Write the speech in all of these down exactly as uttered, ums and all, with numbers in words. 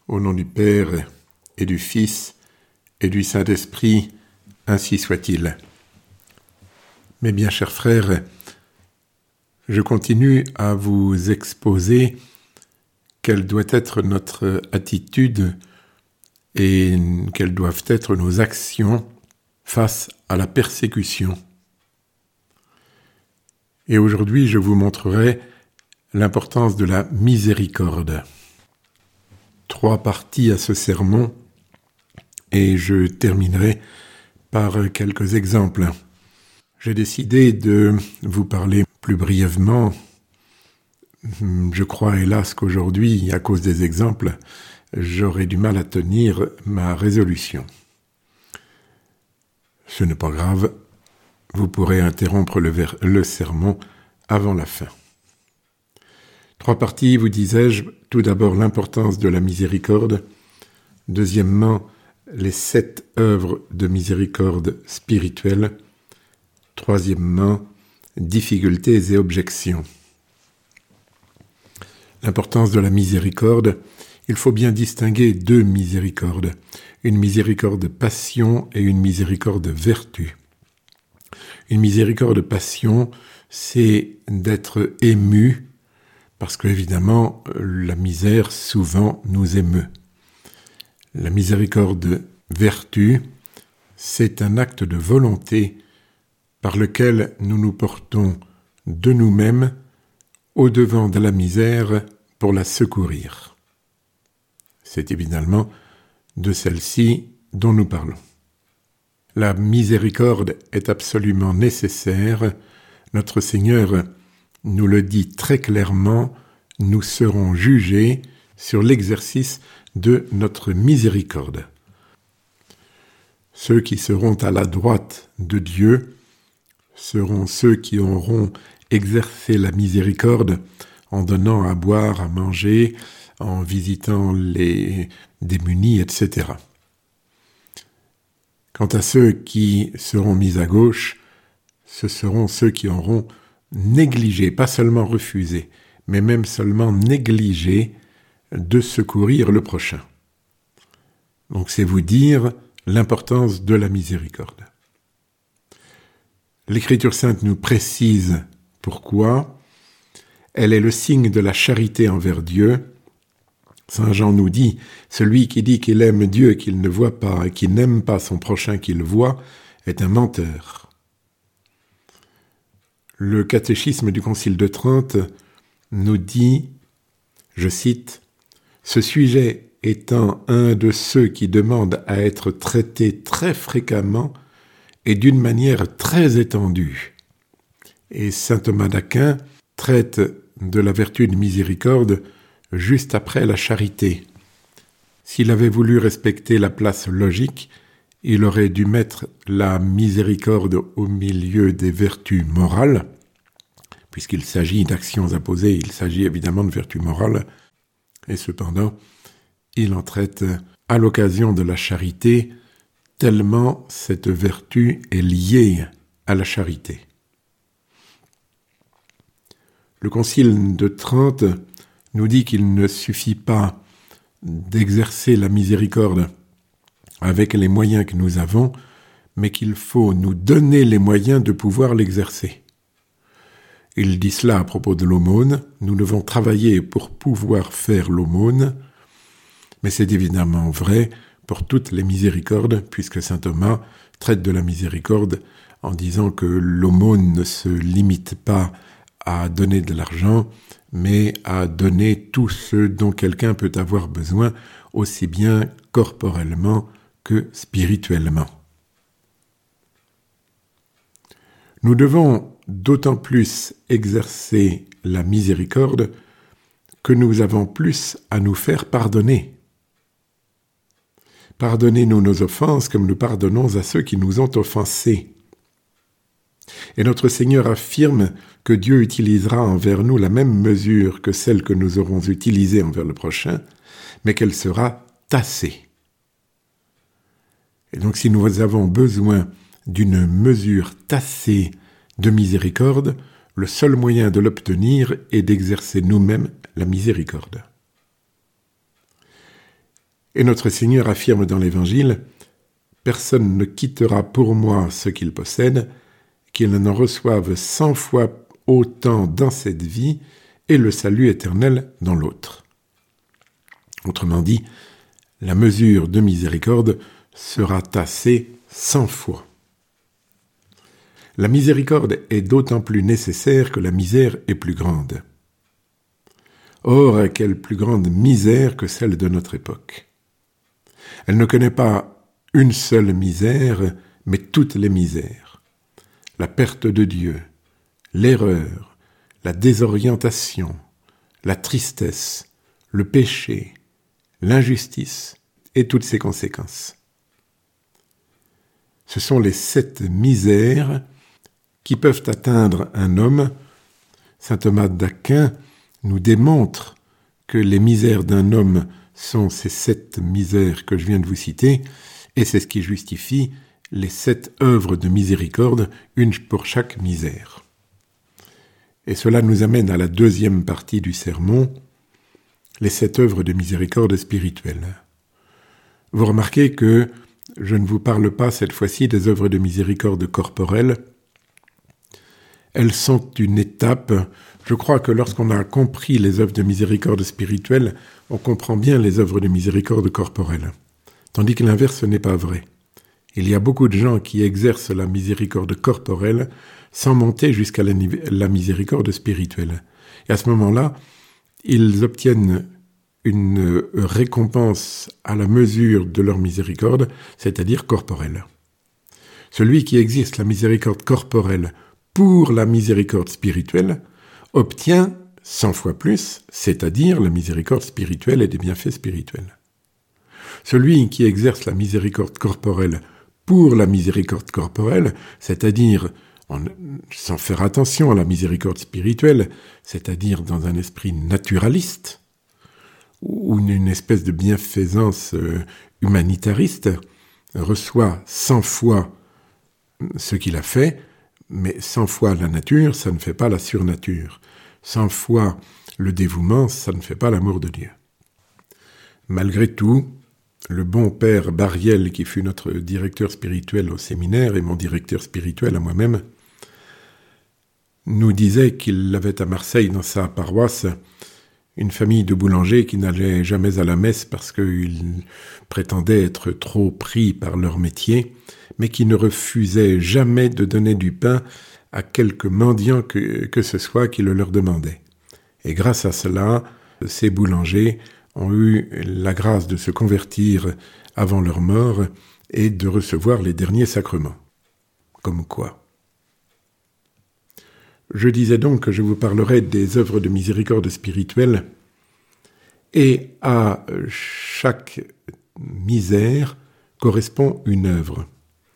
Au nom du Père et du Fils et du Saint-Esprit, ainsi soit-il. Mes bien chers frères, je continue à vous exposer quelle doit être notre attitude et quelles doivent être nos actions face à la persécution. Et aujourd'hui, je vous montrerai l'importance de la miséricorde. Trois parties à ce sermon et je terminerai par quelques exemples. J'ai décidé de vous parler plus brièvement. Je crois hélas qu'aujourd'hui, à cause des exemples, j'aurai du mal à tenir ma résolution. Ce n'est pas grave, vous pourrez interrompre le, ver- le sermon avant la fin. Trois parties, vous disais-je, tout d'abord l'importance de la miséricorde, deuxièmement les sept œuvres de miséricorde spirituelle, troisièmement difficultés et objections. L'importance de la miséricorde, il faut bien distinguer deux miséricordes, une miséricorde passion et une miséricorde vertu. Une miséricorde passion, c'est d'être ému, parce qu'évidemment, la misère souvent nous émeut. La miséricorde vertu, c'est un acte de volonté par lequel nous nous portons de nous-mêmes au-devant de la misère pour la secourir. C'est évidemment de celle-ci dont nous parlons. La miséricorde est absolument nécessaire. Notre Seigneur nous le dit très clairement, nous serons jugés sur l'exercice de notre miséricorde. Ceux qui seront à la droite de Dieu seront ceux qui auront exercé la miséricorde en donnant à boire, à manger, en visitant les démunis, et cetera. Quant à ceux qui seront mis à gauche, ce seront ceux qui auront négligé, pas seulement refusé, mais même seulement négligé de secourir le prochain. Donc c'est vous dire l'importance de la miséricorde. L'Écriture sainte nous précise pourquoi. Elle est le signe de la charité envers Dieu. Saint Jean nous dit, celui qui dit qu'il aime Dieu et qu'il ne voit pas, et qui n'aime pas son prochain qu'il voit, est un menteur. Le catéchisme du Concile de Trente nous dit, je cite, « Ce sujet étant un de ceux qui demandent à être traités très fréquemment et d'une manière très étendue. » Et saint Thomas d'Aquin traite de la vertu de miséricorde juste après la charité. S'il avait voulu respecter la place logique, il aurait dû mettre la miséricorde au milieu des vertus morales, puisqu'il s'agit d'actions à poser, il s'agit évidemment de vertus morales, et cependant, il en traite à l'occasion de la charité, tellement cette vertu est liée à la charité. Le Concile de Trente nous dit qu'il ne suffit pas d'exercer la miséricorde avec les moyens que nous avons, mais qu'il faut nous donner les moyens de pouvoir l'exercer. Il dit cela à propos de l'aumône. Nous devons travailler pour pouvoir faire l'aumône, mais c'est évidemment vrai pour toutes les miséricordes, puisque saint Thomas traite de la miséricorde en disant que l'aumône ne se limite pas à donner de l'argent, mais à donner tout ce dont quelqu'un peut avoir besoin, aussi bien corporellement que spirituellement. Nous devons d'autant plus exercer la miséricorde que nous avons plus à nous faire pardonner. Pardonnez-nous nos offenses comme nous pardonnons à ceux qui nous ont offensés. Et notre Seigneur affirme que Dieu utilisera envers nous la même mesure que celle que nous aurons utilisée envers le prochain, mais qu'elle sera tassée. Et donc si nous avons besoin d'une mesure tassée de miséricorde, le seul moyen de l'obtenir est d'exercer nous-mêmes la miséricorde. Et notre Seigneur affirme dans l'Évangile « Personne ne quittera pour moi ce qu'il possède, qu'il n'en reçoive cent fois autant dans cette vie et le salut éternel dans l'autre. » Autrement dit, la mesure de miséricorde sera tassée cent fois. La miséricorde est d'autant plus nécessaire que la misère est plus grande. Or, quelle plus grande misère que celle de notre époque. Elle ne connaît pas une seule misère, mais toutes les misères. La perte de Dieu, l'erreur, la désorientation, la tristesse, le péché, l'injustice et toutes ses conséquences. Ce sont les sept misères qui peuvent atteindre un homme. Saint Thomas d'Aquin nous démontre que les misères d'un homme sont ces sept misères que je viens de vous citer, et c'est ce qui justifie les sept œuvres de miséricorde, une pour chaque misère. Et cela nous amène à la deuxième partie du sermon, les sept œuvres de miséricorde spirituelle. Vous remarquez que je ne vous parle pas cette fois-ci des œuvres de miséricorde corporelle. Elles sont une étape. Je crois que lorsqu'on a compris les œuvres de miséricorde spirituelle, on comprend bien les œuvres de miséricorde corporelle. Tandis que l'inverse n'est pas vrai. Il y a beaucoup de gens qui exercent la miséricorde corporelle sans monter jusqu'à la, la miséricorde spirituelle. Et à ce moment-là, ils obtiennent une récompense à la mesure de leur miséricorde, c'est-à-dire corporelle. Celui qui exerce la miséricorde corporelle pour la miséricorde spirituelle obtient cent fois plus, c'est-à-dire la miséricorde spirituelle et des bienfaits spirituels. Celui qui exerce la miséricorde corporelle pour la miséricorde corporelle, c'est-à-dire en, sans faire attention à la miséricorde spirituelle, c'est-à-dire dans un esprit naturaliste, ou une, une espèce de bienfaisance euh, humanitariste, reçoit cent fois ce qu'il a fait, mais cent fois la nature, ça ne fait pas la surnature. Cent fois le dévouement, ça ne fait pas l'amour de Dieu. Malgré tout, le bon père Bariel, qui fut notre directeur spirituel au séminaire et mon directeur spirituel à moi-même, nous disait qu'il avait à Marseille, dans sa paroisse, une famille de boulangers qui n'allaient jamais à la messe parce qu'ils prétendaient être trop pris par leur métier, mais qui ne refusaient jamais de donner du pain à quelque mendiant que, que ce soit qui le leur demandait. Et grâce à cela, ces boulangers ont eu la grâce de se convertir avant leur mort et de recevoir les derniers sacrements. Comme quoi. Je disais donc que je vous parlerai des œuvres de miséricorde spirituelle, et à chaque misère correspond une œuvre.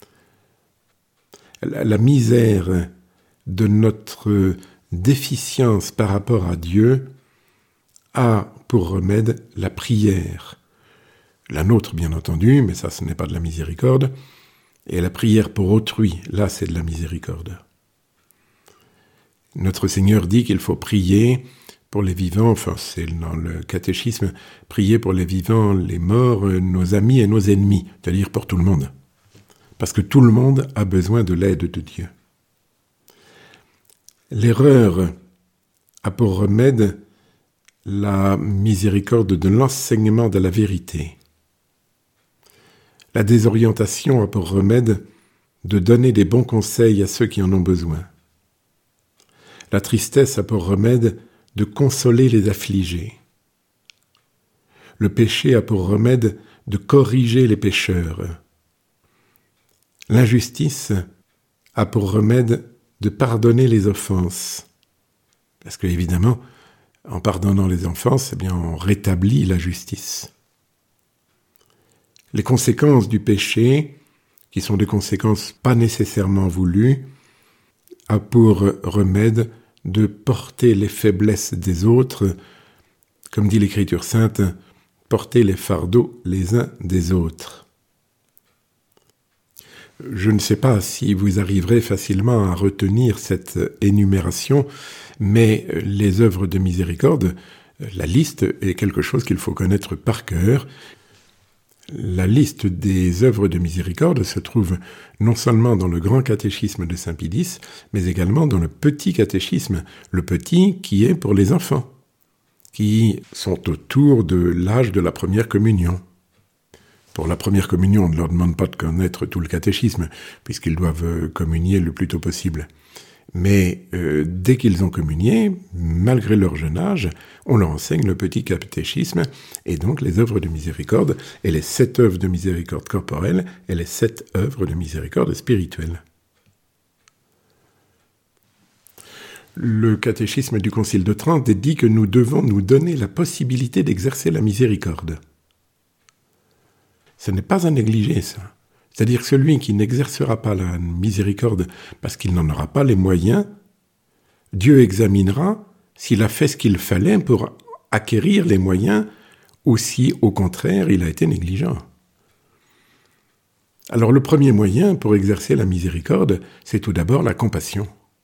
La misère de notre déficience par rapport à Dieu a pour remède la prière. La nôtre, bien entendu, mais ça, ce n'est pas de la miséricorde. Et la prière pour autrui, là, c'est de la miséricorde. Notre Seigneur dit qu'il faut prier pour les vivants, enfin, c'est dans le catéchisme, prier pour les vivants, les morts, nos amis et nos ennemis, c'est-à-dire pour tout le monde. Parce que tout le monde a besoin de l'aide de Dieu. L'erreur a pour remède la miséricorde de l'enseignement de la vérité. La désorientation a pour remède de donner des bons conseils à ceux qui en ont besoin. La tristesse a pour remède de consoler les affligés. Le péché a pour remède de corriger les pécheurs. L'injustice a pour remède de pardonner les offenses. Parce que, évidemment, en pardonnant les offenses, eh bien, on rétablit la justice. Les conséquences du péché, qui sont des conséquences pas nécessairement voulues, a pour remède de porter les faiblesses des autres, comme dit l'Écriture sainte, porter les fardeaux les uns des autres. Je ne sais pas si vous arriverez facilement à retenir cette énumération, mais les œuvres de miséricorde, la liste est quelque chose qu'il faut connaître par cœur. La liste des œuvres de miséricorde se trouve non seulement dans le grand catéchisme de Saint Pie X, mais également dans le petit catéchisme, le petit qui est pour les enfants, qui sont autour de l'âge de la première communion. Pour la première communion, on ne leur demande pas de connaître tout le catéchisme, puisqu'ils doivent communier le plus tôt possible. Mais euh, dès qu'ils ont communié, malgré leur jeune âge, on leur enseigne le petit catéchisme, et donc les œuvres de miséricorde, et les sept œuvres de miséricorde corporelle, et les sept œuvres de miséricorde spirituelle. Le catéchisme du Concile de Trente dit que nous devons nous donner la possibilité d'exercer la miséricorde. Ce n'est pas à négliger, ça. C'est-à-dire que celui qui n'exercera pas la miséricorde parce qu'il n'en aura pas les moyens, Dieu examinera s'il a fait ce qu'il fallait pour acquérir les moyens ou si, au contraire, il a été négligent. Alors le premier moyen pour exercer la miséricorde, c'est tout d'abord la compassion.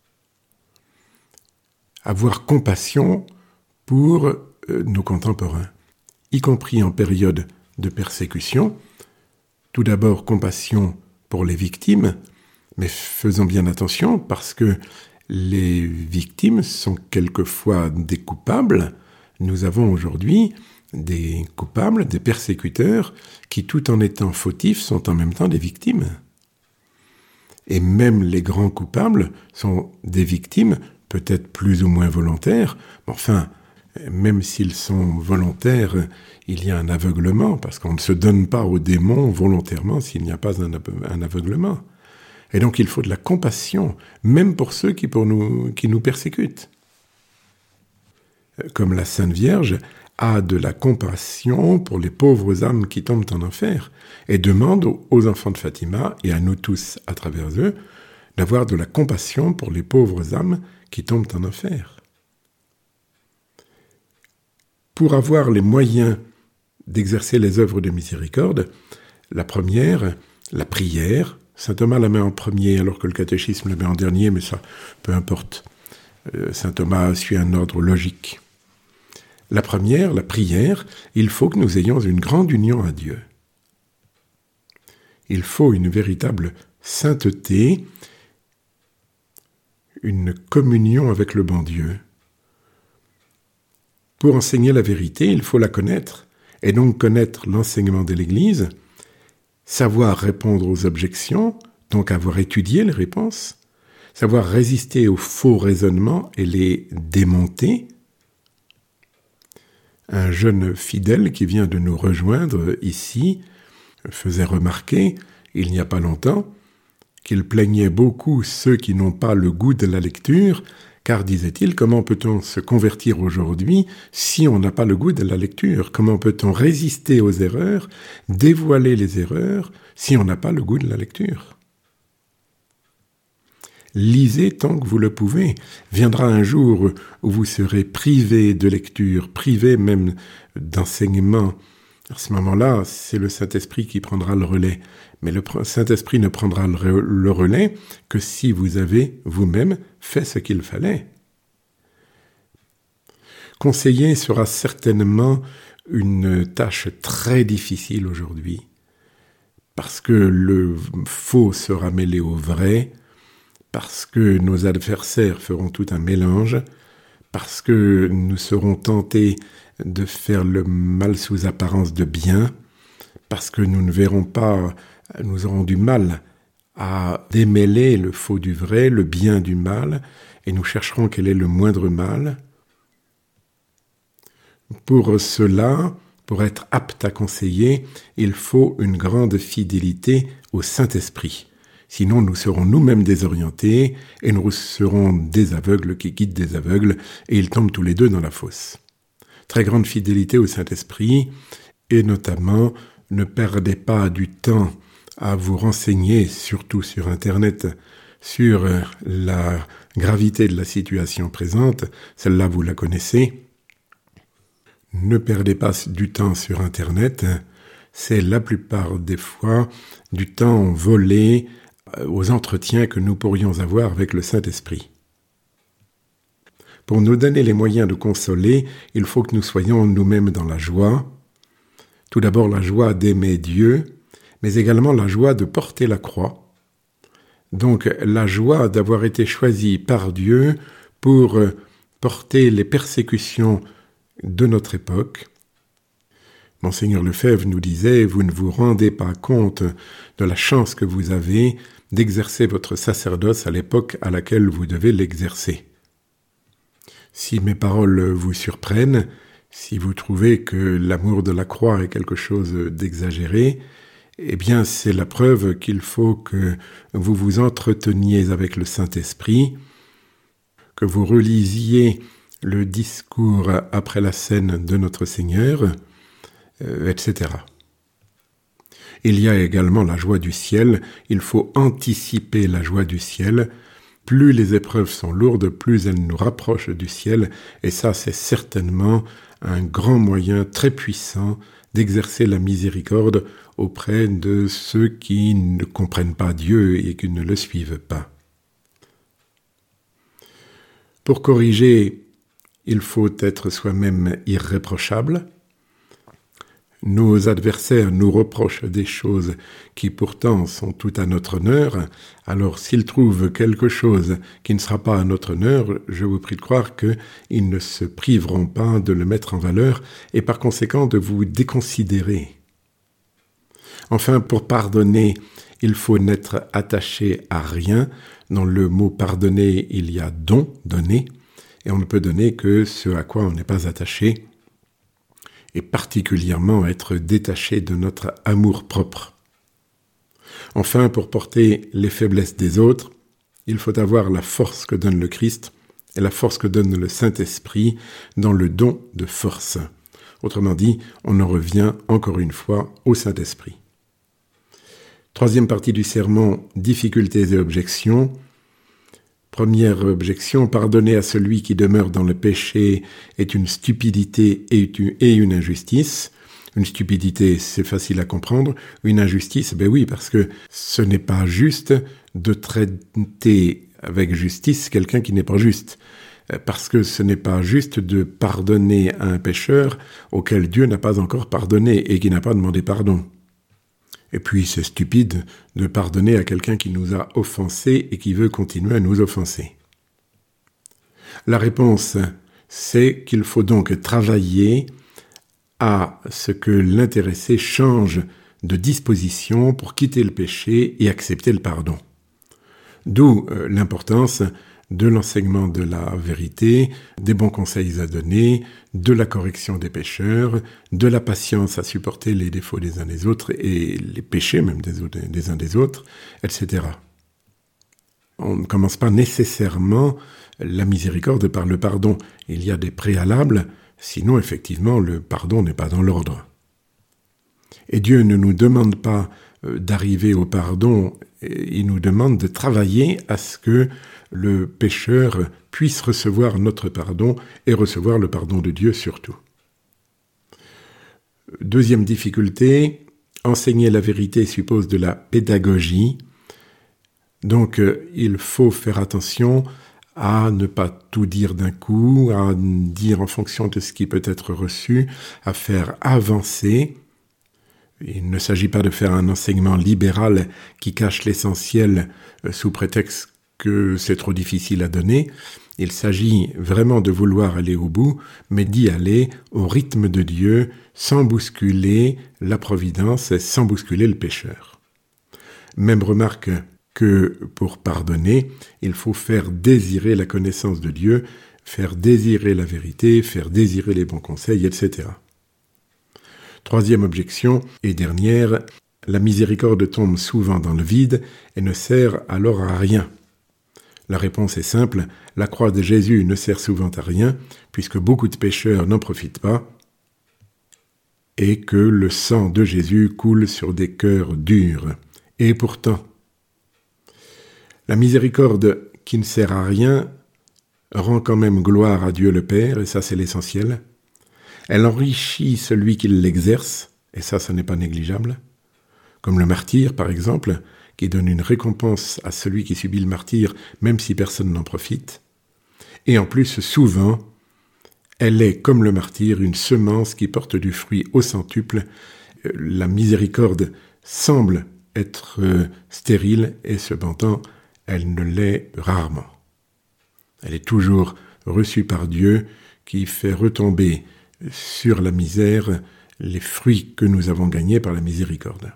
Avoir compassion pour euh, nos contemporains, y compris en période de persécution. Tout d'abord, compassion pour les victimes, mais faisons bien attention parce que les victimes sont quelquefois des coupables. Nous avons aujourd'hui des coupables, des persécuteurs, qui tout en étant fautifs sont en même temps des victimes. Et même les grands coupables sont des victimes, peut-être plus ou moins volontaires, mais enfin, même s'ils sont volontaires, il y a un aveuglement, parce qu'on ne se donne pas aux démons volontairement s'il n'y a pas un, un aveuglement. Et donc il faut de la compassion, même pour ceux qui, pour nous, qui nous persécutent. Comme la Sainte Vierge a de la compassion pour les pauvres âmes qui tombent en enfer, et demande aux enfants de Fatima, et à nous tous à travers eux, d'avoir de la compassion pour les pauvres âmes qui tombent en enfer. Pour avoir les moyens d'exercer les œuvres de miséricorde, la première, la prière, saint Thomas la met en premier alors que le catéchisme la met en dernier, mais ça, peu importe. Euh, saint Thomas suit un ordre logique. La première, la prière, il faut que nous ayons une grande union à Dieu. Il faut une véritable sainteté, une communion avec le bon Dieu. Pour enseigner la vérité, il faut la connaître, et donc connaître l'enseignement de l'Église, savoir répondre aux objections, donc avoir étudié les réponses, savoir résister aux faux raisonnements et les démonter. Un jeune fidèle qui vient de nous rejoindre ici faisait remarquer, il n'y a pas longtemps, qu'il plaignait beaucoup ceux qui n'ont pas le goût de la lecture, car, disait-il, comment peut-on se convertir aujourd'hui si on n'a pas le goût de la lecture ? Comment peut-on résister aux erreurs, dévoiler les erreurs, si on n'a pas le goût de la lecture ? Lisez tant que vous le pouvez. Viendra un jour où vous serez privé de lecture, privé même d'enseignement. À ce moment-là, c'est le Saint-Esprit qui prendra le relais. Mais le Saint-Esprit ne prendra le relais que si vous avez vous-même fait ce qu'il fallait. Conseiller sera certainement une tâche très difficile aujourd'hui, parce que le faux sera mêlé au vrai, parce que nos adversaires feront tout un mélange, parce que nous serons tentés de faire le mal sous apparence de bien, parce que nous ne verrons pas, nous aurons du mal à démêler le faux du vrai, le bien du mal, et nous chercherons quel est le moindre mal. Pour cela, pour être apte à conseiller, il faut une grande fidélité au Saint-Esprit. Sinon, nous serons nous-mêmes désorientés, et nous serons des aveugles qui guident des aveugles, et ils tombent tous les deux dans la fosse. Très grande fidélité au Saint-Esprit, et notamment, ne perdez pas du temps à vous renseigner, surtout sur Internet, sur la gravité de la situation présente. Celle-là, vous la connaissez. Ne perdez pas du temps sur Internet. C'est la plupart des fois du temps volé aux entretiens que nous pourrions avoir avec le Saint-Esprit. Pour nous donner les moyens de consoler, il faut que nous soyons nous-mêmes dans la joie. Tout d'abord la joie d'aimer Dieu, mais également la joie de porter la croix. Donc la joie d'avoir été choisi par Dieu pour porter les persécutions de notre époque. Monseigneur Lefebvre nous disait « Vous ne vous rendez pas compte de la chance que vous avez d'exercer votre sacerdoce à l'époque à laquelle vous devez l'exercer. » Si mes paroles vous surprennent, si vous trouvez que l'amour de la croix est quelque chose d'exagéré, eh bien c'est la preuve qu'il faut que vous vous entreteniez avec le Saint-Esprit, que vous relisiez le discours après la scène de notre Seigneur, euh, et cetera. Il y a également la joie du ciel, il faut anticiper la joie du ciel. Plus les épreuves sont lourdes, plus elles nous rapprochent du ciel, et ça c'est certainement un grand moyen très puissant d'exercer la miséricorde auprès de ceux qui ne comprennent pas Dieu et qui ne le suivent pas. Pour corriger, il faut être soi-même irréprochable. Nos adversaires nous reprochent des choses qui pourtant sont tout à notre honneur. Alors s'ils trouvent quelque chose qui ne sera pas à notre honneur, je vous prie de croire qu'ils ne se priveront pas de le mettre en valeur et par conséquent de vous déconsidérer. Enfin, pour pardonner, il faut n'être attaché à rien. Dans le mot pardonner, il y a don, donner, et on ne peut donner que ce à quoi on n'est pas attaché, et particulièrement être détaché de notre amour-propre. Enfin, pour porter les faiblesses des autres, il faut avoir la force que donne le Christ et la force que donne le Saint-Esprit dans le don de force. Autrement dit, on en revient encore une fois au Saint-Esprit. Troisième partie du sermon, difficultés et objections. Première objection, pardonner à celui qui demeure dans le péché est une stupidité et une injustice. Une stupidité, c'est facile à comprendre. Une injustice, ben oui, parce que ce n'est pas juste de traiter avec justice quelqu'un qui n'est pas juste. Parce que ce n'est pas juste de pardonner à un pécheur auquel Dieu n'a pas encore pardonné et qui n'a pas demandé pardon. Et puis c'est stupide de pardonner à quelqu'un qui nous a offensés et qui veut continuer à nous offenser. La réponse, c'est qu'il faut donc travailler à ce que l'intéressé change de disposition pour quitter le péché et accepter le pardon. D'où euh, l'importance de l'enseignement de la vérité, des bons conseils à donner, de la correction des pécheurs, de la patience à supporter les défauts des uns des autres et les péchés même des, autres, des uns des autres, et cetera. On ne commence pas nécessairement la miséricorde par le pardon. Il y a des préalables, sinon effectivement le pardon n'est pas dans l'ordre. Et Dieu ne nous demande pas d'arriver au pardon, il nous demande de travailler à ce que le pécheur puisse recevoir notre pardon et recevoir le pardon de Dieu surtout. Deuxième difficulté, enseigner la vérité suppose de la pédagogie. Donc il faut faire attention à ne pas tout dire d'un coup, à dire en fonction de ce qui peut être reçu, à faire avancer. Il ne s'agit pas de faire un enseignement libéral qui cache l'essentiel sous prétexte que c'est trop difficile à donner. Il s'agit vraiment de vouloir aller au bout, mais d'y aller au rythme de Dieu, sans bousculer la providence et sans bousculer le pécheur. Même remarque que pour pardonner, il faut faire désirer la connaissance de Dieu, faire désirer la vérité, faire désirer les bons conseils, et cetera. Troisième objection et dernière, la miséricorde tombe souvent dans le vide et ne sert alors à rien. La réponse est simple, la croix de Jésus ne sert souvent à rien, puisque beaucoup de pécheurs n'en profitent pas, et que le sang de Jésus coule sur des cœurs durs. Et pourtant, la miséricorde qui ne sert à rien rend quand même gloire à Dieu le Père, et ça c'est l'essentiel. Elle enrichit celui qui l'exerce, et ça, ça n'est pas négligeable. Comme le martyr, par exemple, qui donne une récompense à celui qui subit le martyre, même si personne n'en profite. Et en plus, souvent, elle est, comme le martyr, une semence qui porte du fruit au centuple, la miséricorde semble être euh, stérile et cependant elle ne l'est rarement. Elle est toujours reçue par Dieu qui fait retomber sur la misère les fruits que nous avons gagnés par la miséricorde.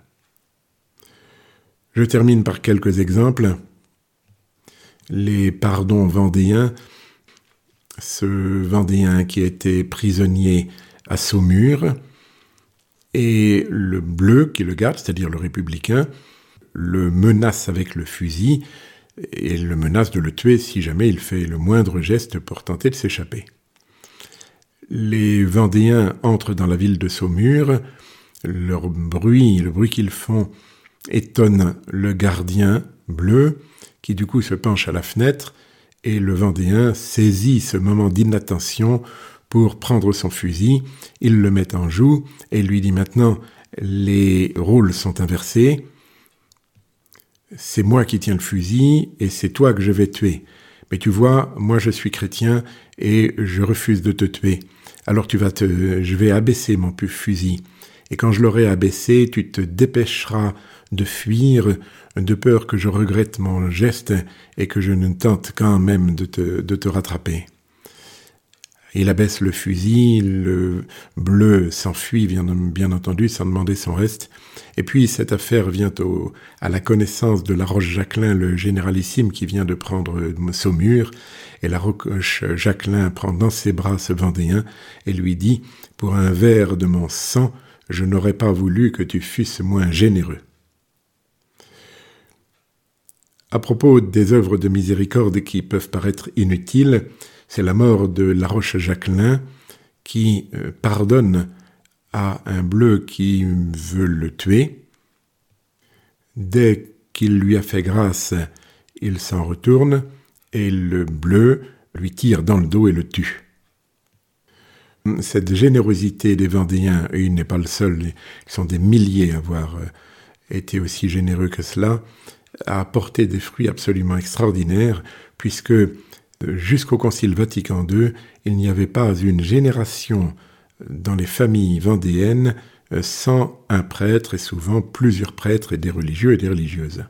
Je termine par quelques exemples. Les pardons vendéens, ce Vendéen qui était prisonnier à Saumur, et le bleu qui le garde, c'est-à-dire le républicain, le menace avec le fusil et le menace de le tuer si jamais il fait le moindre geste pour tenter de s'échapper. Les Vendéens entrent dans la ville de Saumur, leur bruit, le bruit qu'ils font étonne le gardien bleu qui du coup se penche à la fenêtre et le Vendéen saisit ce moment d'inattention pour prendre son fusil, il le met en joue et lui dit maintenant les rôles sont inversés, c'est moi qui tiens le fusil et c'est toi que je vais tuer. Mais tu vois, moi je suis chrétien et je refuse de te tuer. Alors tu vas te, je vais abaisser mon fusil. Et quand je l'aurai abaissé, tu te dépêcheras de fuir, de peur que je regrette mon geste et que je ne tente quand même de te, de te rattraper. Il abaisse le fusil, le bleu s'enfuit, bien, bien entendu, sans demander son reste. Et puis cette affaire vient au, à la connaissance de Laroche-Jacquelin, le généralissime qui vient de prendre Saumur. Et Laroche-Jacquelin prend dans ses bras ce Vendéen et lui dit « Pour un verre de mon sang, je n'aurais pas voulu que tu fusses moins généreux. » À propos des œuvres de miséricorde qui peuvent paraître inutiles, c'est la mort de Laroche-Jacquelin qui euh, pardonne à un bleu qui veut le tuer. Dès qu'il lui a fait grâce, il s'en retourne et le bleu lui tire dans le dos et le tue. Cette générosité des Vendéens, et il n'est pas le seul, ils sont des milliers à avoir euh, été aussi généreux que cela, a apporté des fruits absolument extraordinaires, puisque jusqu'au Concile Vatican deux, il n'y avait pas une génération dans les familles vendéennes sans un prêtre et souvent plusieurs prêtres et des religieux et des religieuses.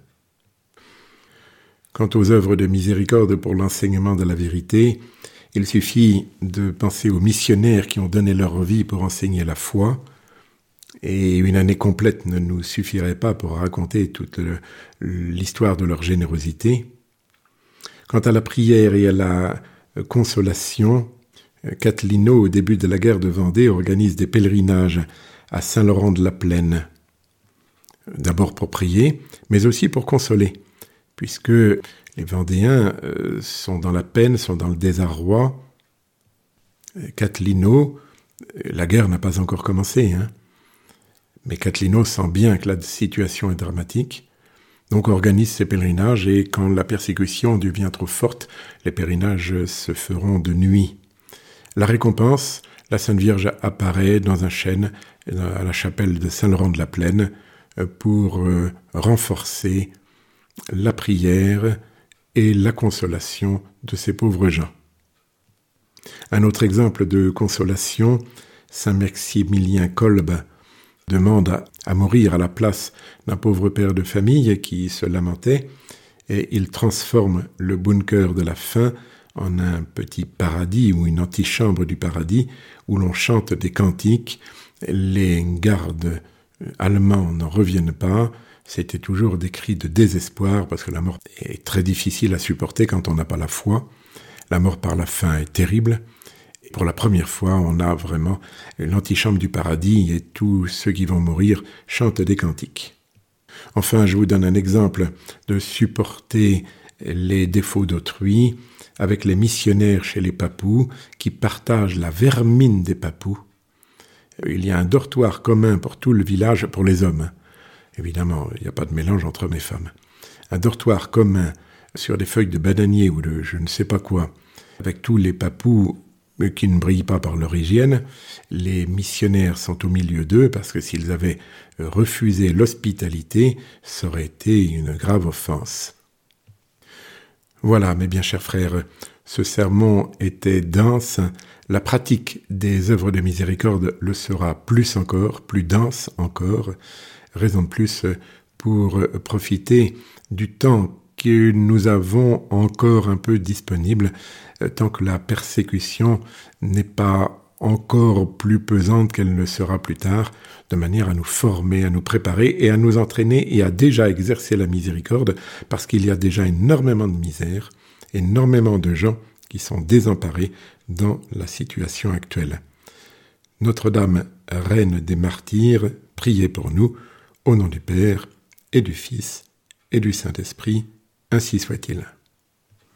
Quant aux œuvres de miséricorde pour l'enseignement de la vérité, il suffit de penser aux missionnaires qui ont donné leur vie pour enseigner la foi, et une année complète ne nous suffirait pas pour raconter toute le, l'histoire de leur générosité. Quant à la prière et à la consolation, Cathelineau, au début de la guerre de Vendée, organise des pèlerinages à Saint-Laurent-de-la-Plaine. D'abord pour prier, mais aussi pour consoler, puisque les Vendéens euh, sont dans la peine, sont dans le désarroi. Cathelineau, la guerre n'a pas encore commencé, hein, mais Cathelineau sent bien que la situation est dramatique. Donc organise ces pèlerinages et quand la persécution devient trop forte, les pèlerinages se feront de nuit. La récompense, la Sainte Vierge apparaît dans un chêne à la chapelle de Saint-Laurent-de-la-Plaine pour renforcer la prière et la consolation de ces pauvres gens. Un autre exemple de consolation, Saint Maximilien Kolb demande à, à mourir à la place d'un pauvre père de famille qui se lamentait, et il transforme le bunker de la faim en un petit paradis ou une antichambre du paradis où l'on chante des cantiques. Les gardes allemands n'en reviennent pas. C'était toujours des cris de désespoir parce que la mort est très difficile à supporter quand on n'a pas la foi. La mort par la faim est terrible. Et pour la première fois, on a vraiment l'antichambre du paradis et tous ceux qui vont mourir chantent des cantiques. Enfin, je vous donne un exemple de supporter les défauts d'autrui avec les missionnaires chez les Papous qui partagent la vermine des Papous. Il y a un dortoir commun pour tout le village, pour les hommes. Évidemment, il n'y a pas de mélange entre hommes et femmes. Un dortoir commun sur des feuilles de bananier ou de je ne sais pas quoi, avec tous les Papous qui ne brillent pas par leur hygiène. Les missionnaires sont au milieu d'eux parce que s'ils avaient refusé l'hospitalité, ça aurait été une grave offense. Voilà, mes bien chers frères, ce sermon était dense. La pratique des œuvres de miséricorde le sera plus encore, plus dense encore, raison de plus pour profiter du temps que nous avons encore un peu disponible, tant que la persécution n'est pas encore plus pesante qu'elle ne sera plus tard, de manière à nous former, à nous préparer et à nous entraîner et à déjà exercer la miséricorde, parce qu'il y a déjà énormément de misère, énormément de gens qui sont désemparés dans la situation actuelle. Notre-Dame, Reine des martyrs, priez pour nous, au nom du Père, et du Fils, et du Saint-Esprit, ainsi soit-il.